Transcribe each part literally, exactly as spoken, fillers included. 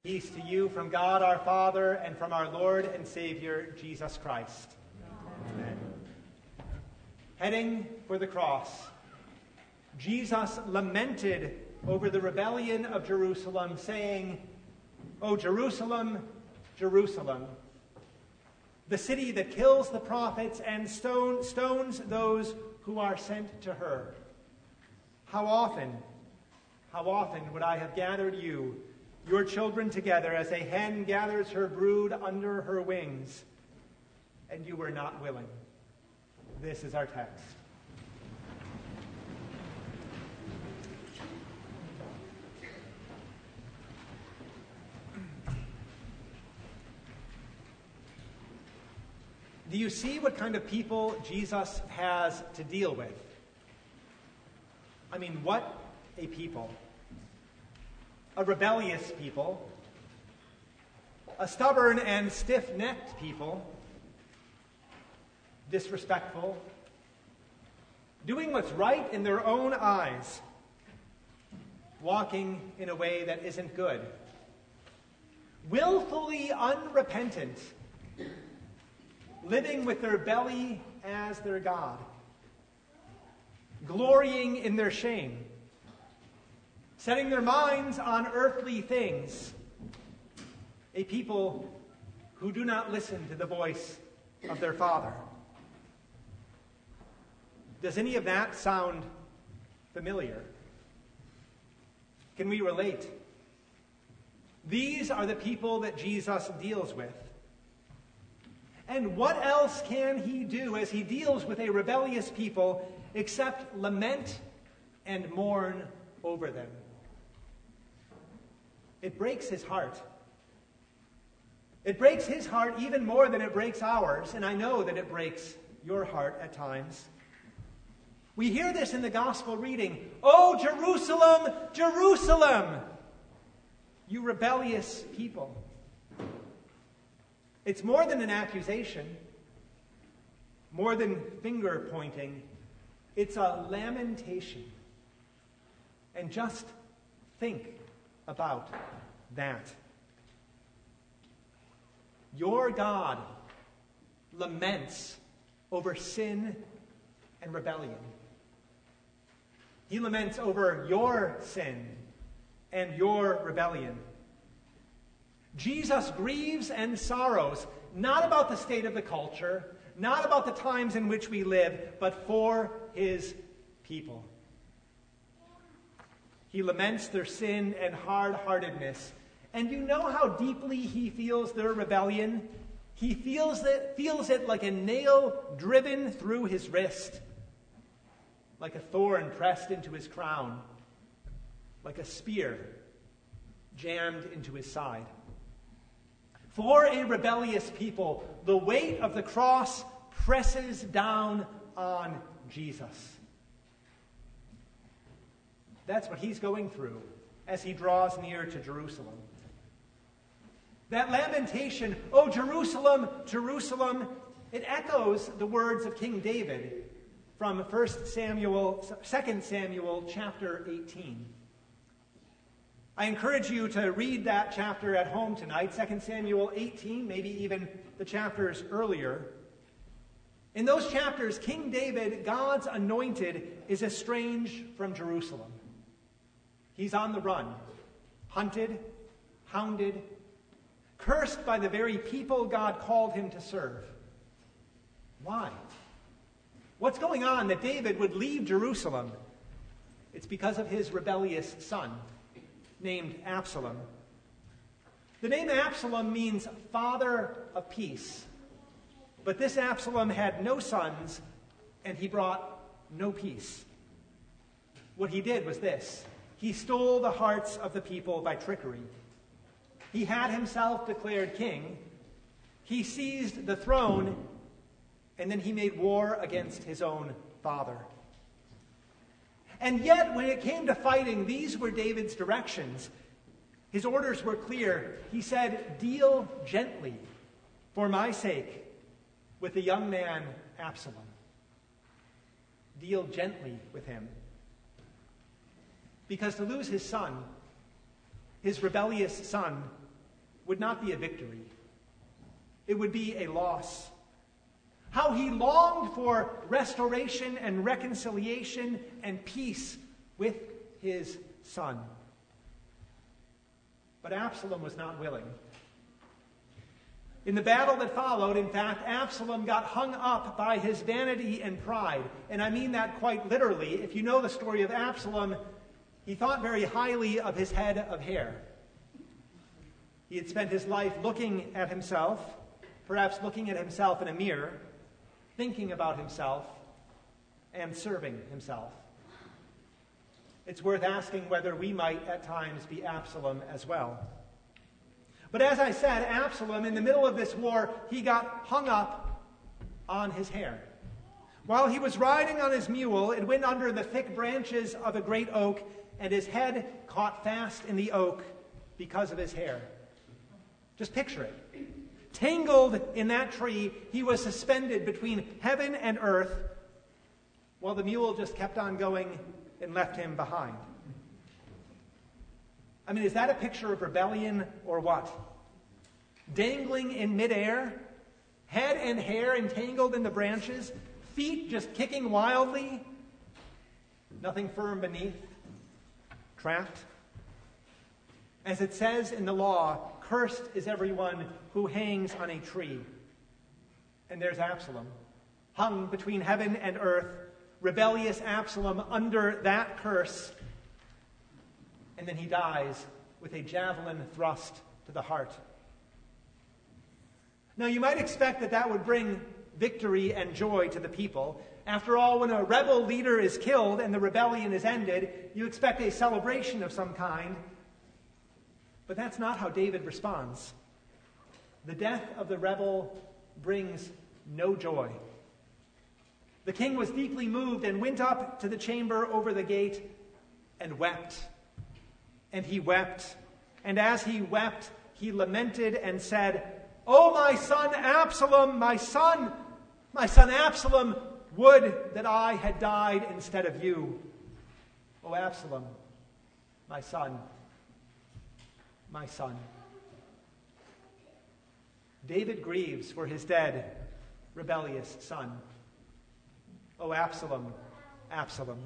Peace to you from God our Father and from our Lord and Savior, Jesus Christ. Amen. Heading for the cross, Jesus lamented over the rebellion of Jerusalem, saying, "O Jerusalem, Jerusalem, the city that kills the prophets and stone, stones those who are sent to her. How often, how often would I have gathered you, your children, together as a hen gathers her brood under her wings, and you were not willing." This is our text. Do you see what kind of people Jesus has to deal with? I mean, what a people. A rebellious people, a stubborn and stiff-necked people, disrespectful, doing what's right in their own eyes, walking in a way that isn't good, willfully unrepentant, living with their belly as their God, glorying in their shame, setting their minds on earthly things, a people who do not listen to the voice of their Father. Does any of that sound familiar? Can we relate? These are the people that Jesus deals with. And what else can he do as he deals with a rebellious people except lament and mourn over them? It breaks his heart. It breaks his heart even more than it breaks ours, and I know that it breaks your heart at times. We hear this in the gospel reading, "Oh, Jerusalem, Jerusalem, you rebellious people." It's more than an accusation, more than finger pointing. It's a lamentation. And just think about that. Your God laments over sin and rebellion. He laments over your sin and your rebellion. Jesus grieves and sorrows, not about the state of the culture, not about the times in which we live, but for his people. He laments their sin and hard-heartedness. And you know how deeply he feels their rebellion? He feels it, feels it like a nail driven through his wrist, like a thorn pressed into his crown, like a spear jammed into his side. For a rebellious people, the weight of the cross presses down on Jesus. That's what he's going through as he draws near to Jerusalem. That lamentation, "Oh, Jerusalem, Jerusalem," it echoes the words of King David from First Samuel, Second Samuel chapter eighteen. I encourage you to read that chapter at home tonight, Second Samuel eighteen, maybe even the chapters earlier. In those chapters, King David, God's anointed, is estranged from Jerusalem. He's on the run, hunted, hounded, cursed by the very people God called him to serve. Why? What's going on that David would leave Jerusalem? It's because of his rebellious son, named Absalom. The name Absalom means father of peace. But this Absalom had no sons, and he brought no peace. What he did was this. He stole the hearts of the people by trickery. He had himself declared king. He seized the throne, and then he made war against his own father. And yet, when it came to fighting, these were David's directions. His orders were clear. He said, "Deal gently, for my sake, with the young man Absalom." Deal gently with him. Because to lose his son, his rebellious son, would not be a victory. It would be a loss. How he longed for restoration and reconciliation and peace with his son. But Absalom was not willing. In the battle that followed, in fact, Absalom got hung up by his vanity and pride. And I mean that quite literally. If you know the story of Absalom, he thought very highly of his head of hair. He had spent his life looking at himself, perhaps looking at himself in a mirror, thinking about himself, and serving himself. It's worth asking whether we might at times be Absalom as well. But as I said, Absalom, in the middle of this war, he got hung up on his hair. While he was riding on his mule, it went under the thick branches of a great oak, and his head caught fast in the oak because of his hair. Just picture it. Tangled in that tree, he was suspended between heaven and earth, while the mule just kept on going and left him behind. I mean, is that a picture of rebellion or what? Dangling in midair, head and hair entangled in the branches, feet just kicking wildly, nothing firm beneath, trapped. As it says in the law, cursed is everyone who hangs on a tree. And there's Absalom, hung between heaven and earth, rebellious Absalom under that curse. And then he dies with a javelin thrust to the heart. Now, you might expect that that would bring victory and joy to the people. After all, when a rebel leader is killed and the rebellion is ended, you expect a celebration of some kind. But that's not how David responds. The death of the rebel brings no joy. The king was deeply moved and went up to the chamber over the gate and wept. And he wept. And as he wept, he lamented and said, "Oh, my son Absalom, my son, my son Absalom, would that I had died instead of you. Oh, Absalom, my son, my son." David grieves for his dead, rebellious son. Oh, Absalom, Absalom.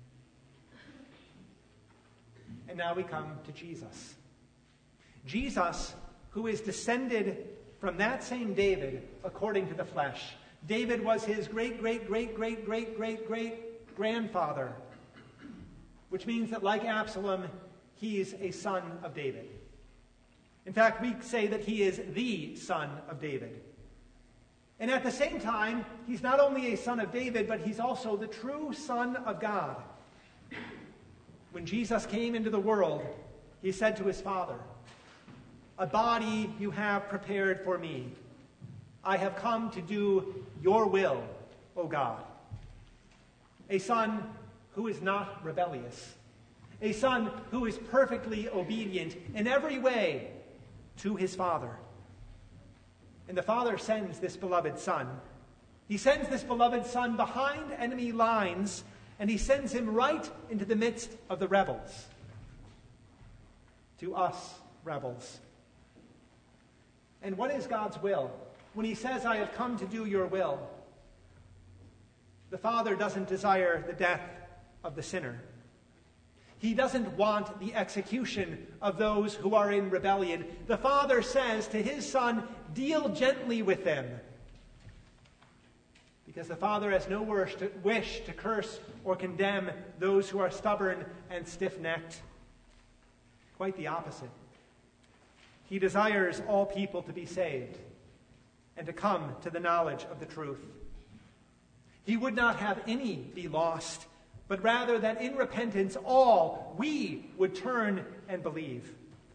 And now we come to Jesus. Jesus, who is descended from that same David according to the flesh. David was his great, great, great, great, great, great, great grandfather, which means that like Absalom, he's a son of David. In fact, we say that he is the son of David. And at the same time, he's not only a son of David, but he's also the true Son of God. When Jesus came into the world, he said to his Father, "A body you have prepared for me. I have come to do your will, O God." A son who is not rebellious. A son who is perfectly obedient in every way to his Father. And the Father sends this beloved Son. He sends this beloved Son behind enemy lines, and he sends him right into the midst of the rebels. To us, rebels. And what is God's will? When he says, "I have come to do your will," the Father doesn't desire the death of the sinner. He doesn't want the execution of those who are in rebellion. The Father says to his Son, "Deal gently with them." Because the Father has no wish to curse or condemn those who are stubborn and stiff-necked. Quite the opposite. He desires all people to be saved and to come to the knowledge of the truth. He would not have any be lost, but rather that in repentance all we would turn and believe.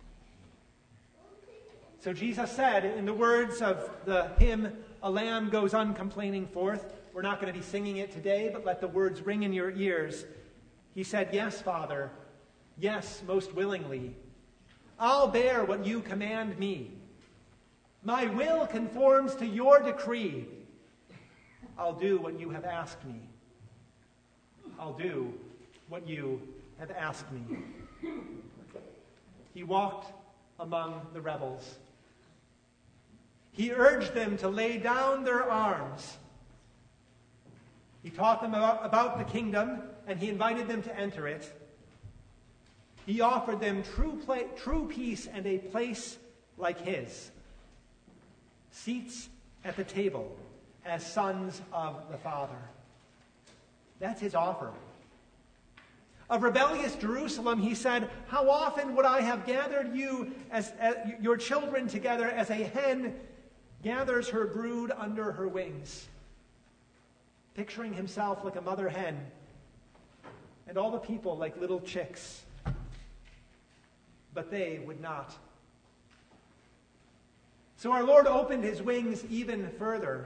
So Jesus said, in the words of the hymn, "A Lamb Goes Uncomplaining Forth," we're not going to be singing it today, but let the words ring in your ears. He said, "Yes, Father, yes, most willingly. I'll bear what you command me. My will conforms to your decree. I'll do what you have asked me. I'll do what you have asked me." He walked among the rebels, He urged them to lay down their arms. He taught them about, about the kingdom, and he invited them to enter it. He offered them true, pla- true peace and a place like his. Seats at the table as sons of the Father. That's his offer. Of rebellious Jerusalem, he said, "How often would I have gathered you as, as your children together as a hen gathers her brood under her wings." Picturing himself like a mother hen and all the people like little chicks. But they would not. So our Lord opened his wings even further.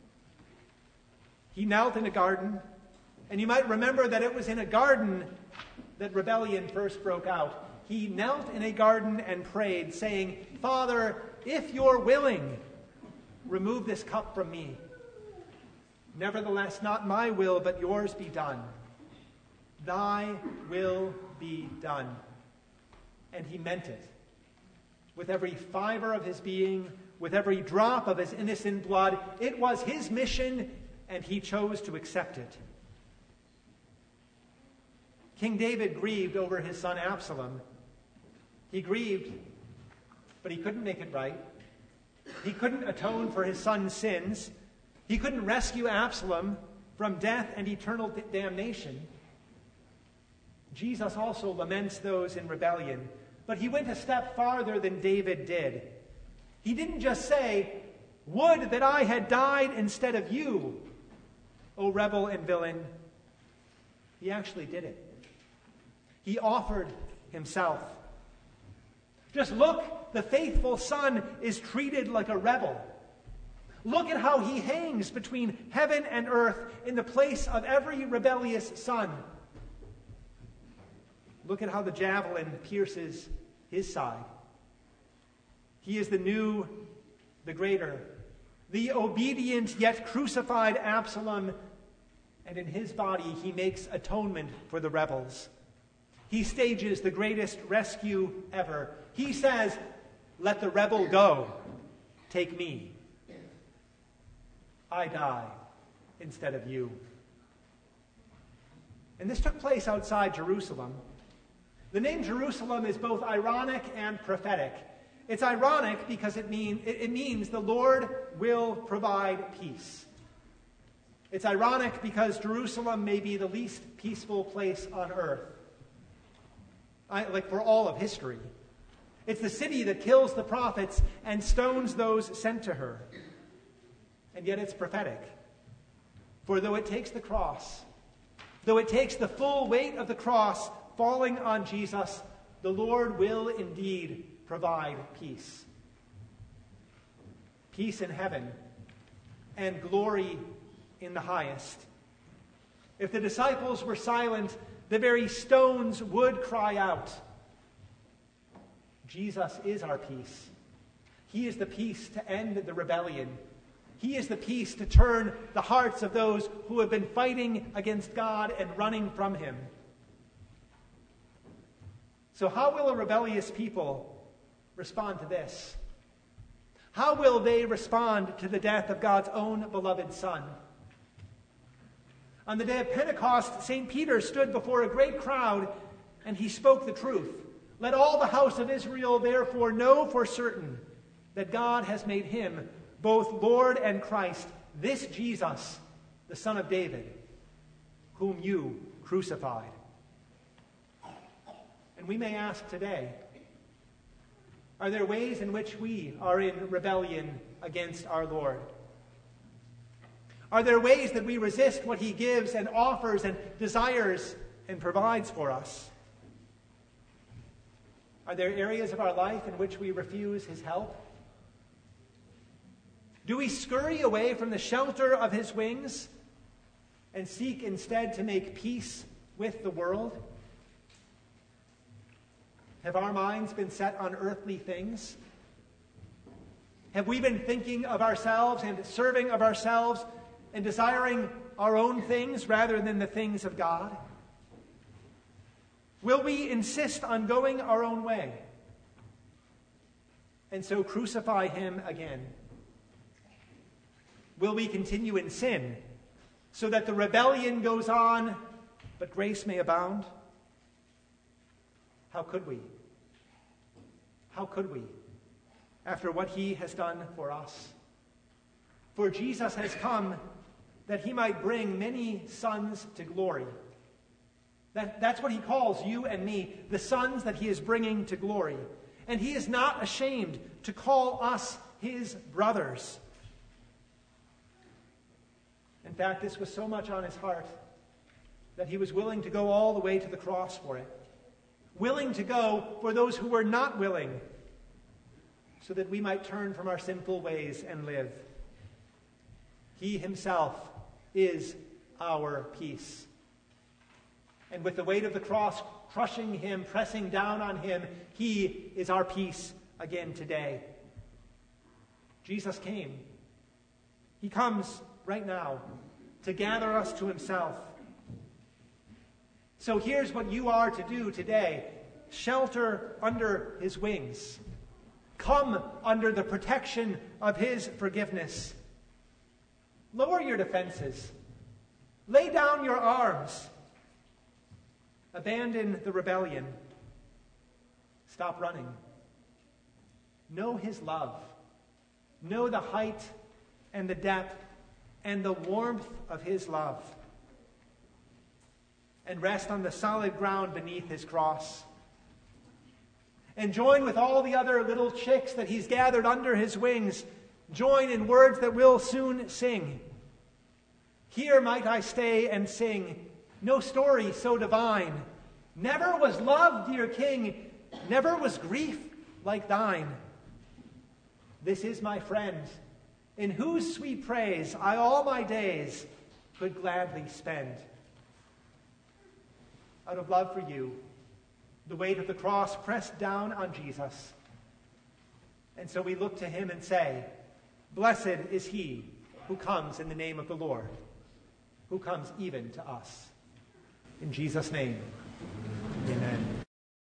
He knelt in a garden, and you might remember that it was in a garden that rebellion first broke out. He knelt in a garden and prayed, saying, "Father, if you're willing, remove this cup from me. Nevertheless, not my will, but yours be done. Thy will be done." And he meant it. With every fiber of his being, with every drop of his innocent blood, it was his mission, and he chose to accept it. King David grieved over his son Absalom. He grieved, but he couldn't make it right. He couldn't atone for his son's sins. He couldn't rescue Absalom from death and eternal damnation. Jesus also laments those in rebellion, but he went a step farther than David did. He didn't just say, "Would that I had died instead of you, O rebel and villain." He actually did it. He offered himself. Just look, the faithful son is treated like a rebel. Look at how he hangs between heaven and earth in the place of every rebellious son. Look at how the javelin pierces his side. He is the new, the greater, the obedient yet crucified Absalom, and in his body he makes atonement for the rebels. He stages the greatest rescue ever. He says, "Let the rebel go. Take me. I die instead of you." And this took place outside Jerusalem. The name Jerusalem is both ironic and prophetic. It's ironic because it, mean, it, it means the Lord will provide peace. It's ironic because Jerusalem may be the least peaceful place on earth, I, like for all of history. It's the city that kills the prophets and stones those sent to her. And yet it's prophetic. For though it takes the cross, though it takes the full weight of the cross falling on Jesus, the Lord will indeed provide peace. Peace in heaven and glory in the highest. If the disciples were silent, the very stones would cry out. Jesus is our peace. He is the peace to end the rebellion. He is the peace to turn the hearts of those who have been fighting against God and running from him. So how will a rebellious people respond to this? How will they respond to the death of God's own beloved Son? On the day of Pentecost, Saint Peter stood before a great crowd and he spoke the truth. "Let all the house of Israel therefore know for certain that God has made him both Lord and Christ, this Jesus, the Son of David, whom you crucified." And we may ask today, are there ways in which we are in rebellion against our Lord? Are there ways that we resist what he gives and offers and desires and provides for us? Are there areas of our life in which we refuse his help? Do we scurry away from the shelter of his wings and seek instead to make peace with the world? Have our minds been set on earthly things? Have we been thinking of ourselves and serving of ourselves and desiring our own things rather than the things of God? Will we insist on going our own way and so crucify him again? Will we continue in sin so that the rebellion goes on, but grace may abound? How could we? How could we, after what he has done for us? For Jesus has come that he might bring many sons to glory. That, that's what he calls you and me, the sons that he is bringing to glory. And he is not ashamed to call us his brothers. In fact, this was so much on his heart that he was willing to go all the way to the cross for it. Willing to go for those who were not willing, so that we might turn from our sinful ways and live. He himself is our peace. And with the weight of the cross crushing him, pressing down on him, he is our peace again today. Jesus came. He comes right now to gather us to himself. So here's what you are to do today. Shelter under his wings. Come under the protection of his forgiveness. Lower your defenses. Lay down your arms. Abandon the rebellion. Stop running. Know his love. Know the height and the depth and the warmth of his love. And rest on the solid ground beneath his cross. And join with all the other little chicks that he's gathered under his wings. Join in words that we'll soon sing. Here might I stay and sing, no story so divine. Never was love, dear King, never was grief like thine. This is my friend, in whose sweet praise I all my days could gladly spend. Out of love for you, the weight of the cross pressed down on Jesus. And so we look to him and say, blessed is he who comes in the name of the Lord, who comes even to us. In Jesus' name, amen.